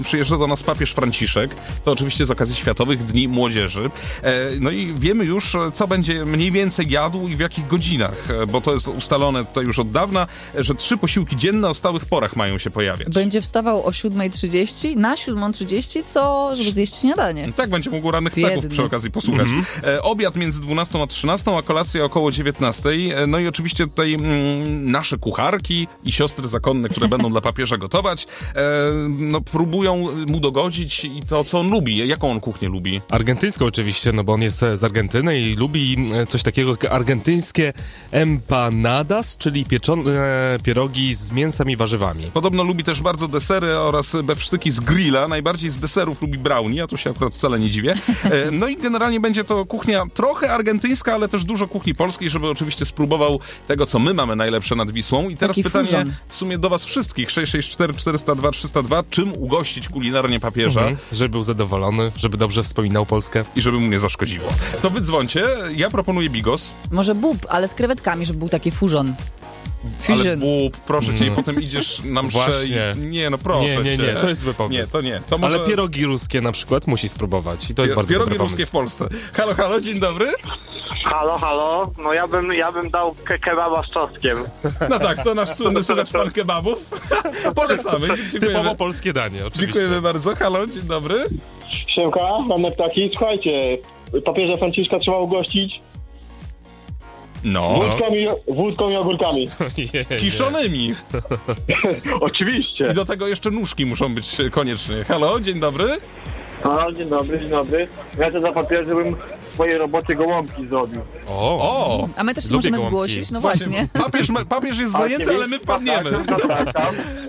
Przyjeżdża do nas papież Franciszek, to oczywiście z okazji Światowych Dni Młodzieży. No i wiemy już, co będzie mniej więcej jadł i w jakich godzinach, bo to jest ustalone tutaj już od dawna, że 3 posiłki dzienne o stałych porach mają się pojawiać. Będzie wstawał o 7:30, na 7:30, żeby zjeść śniadanie. Tak, będzie mógł rannych plegów przy okazji posłuchać. Obiad między 12 a 13, a kolacja około 19. No i oczywiście tutaj nasze kucharki i siostry zakonne, które będą dla papieża gotować, no próbują mu dogodzić i to, co on lubi. Jaką on kuchnię lubi? Argentyńską oczywiście, no bo on jest z Argentyny i lubi coś takiego jak argentyńskie empanadas, czyli pieczone pierogi z mięsem i warzywami. Podobno lubi też bardzo desery oraz bewsztyki z grilla. Najbardziej z deserów lubi brownie, a to się akurat wcale nie dziwię. No i generalnie będzie to kuchnia trochę argentyńska, ale też dużo kuchni polskiej, żeby oczywiście spróbował tego, co my mamy najlepsze nad Wisłą. I teraz Taki pytanie fusion. w sumie do was wszystkich. 664 402 302. Czym ugościć kulinarnie papieża? Żeby był zadowolony, żeby dobrze wspominał Polskę. I żeby mu nie zaszkodziło. To wy dzwońcie. Ja proponuję bigos. Może bób, ale z krewetkami, żeby był taki fusion. Ale Fusion. bób, proszę cię, i potem idziesz na mszę Właśnie. i... Nie, no proszę Nie, cię. to jest zły pomysł. Nie, to nie. To może... Ale pierogi ruskie na przykład musi spróbować i to jest bardzo Pierogi dobry ruskie w pomysł. Polsce. Halo, halo, dzień dobry. Halo, no ja bym dał kebaba z czosnkiem. No tak, to nasz słynny słuchacz pan kebabów. Polecamy. Typowo Dziękujemy. polskie danie, oczywiście. Dziękujemy bardzo. Halo, dzień dobry. Siemka, mamy ptaki. Słuchajcie, papieża Franciszka trzeba ugościć No. wódką i ogórkami. Kiszonymi. Oczywiście. I do tego jeszcze nóżki muszą być koniecznie. Halo, dzień dobry. No, dzień dobry. Ja to za papieża bym w swojej robocie gołąbki zrobił. O! A my też się Lubię możemy gołąbki. zgłosić, no właśnie. Papież jest zajęty, ale my wpadniemy. Tak.